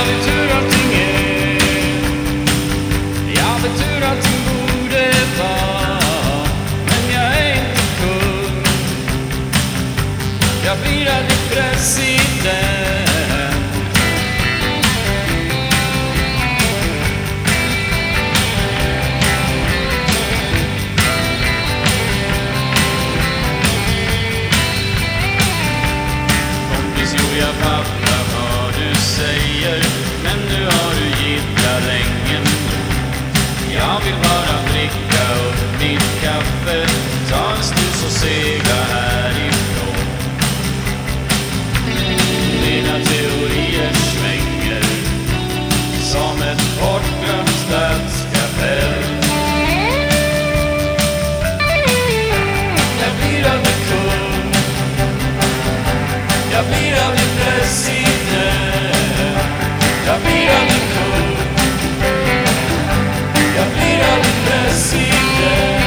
Jag vet hur allting är, jag vet hur allting borde vara, men jag är inte kung. Jag blir aldrig president. Kompis, jo jag fattar vad du säger, men nu har du gillat länge nog. Jag vill bara dricka upp mitt kaffe, ta en snus och segla härifrån. Dina teorier svänger som ett bortglömt stadskapell. Jag blir aldrig kung, jag blir aldrig president. Jag blir aldrig kung, jag blir aldrig president.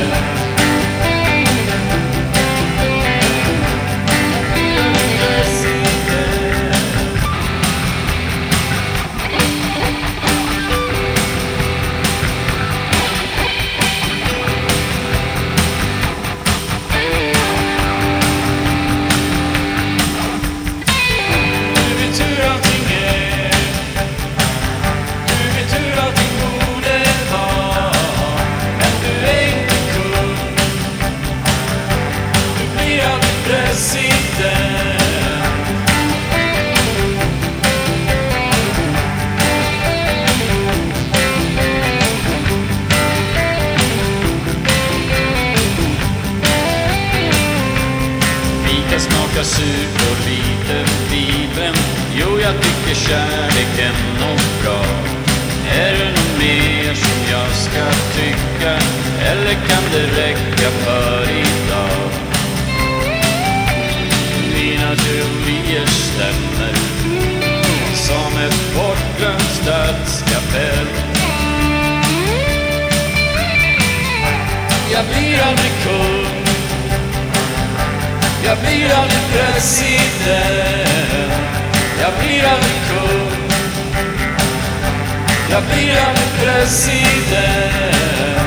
Smaka surt och lite Bibeln. Jo, jag tycker kärleken är bra. Är det något mer som jag ska tycka, eller kan det räcka för idag? Mina teorier stämmer som ett bortglömt stadskapell. Jag blir aldrig kung, jag blir aldrig president. Jag blir aldrig kung, jag blir aldrig president.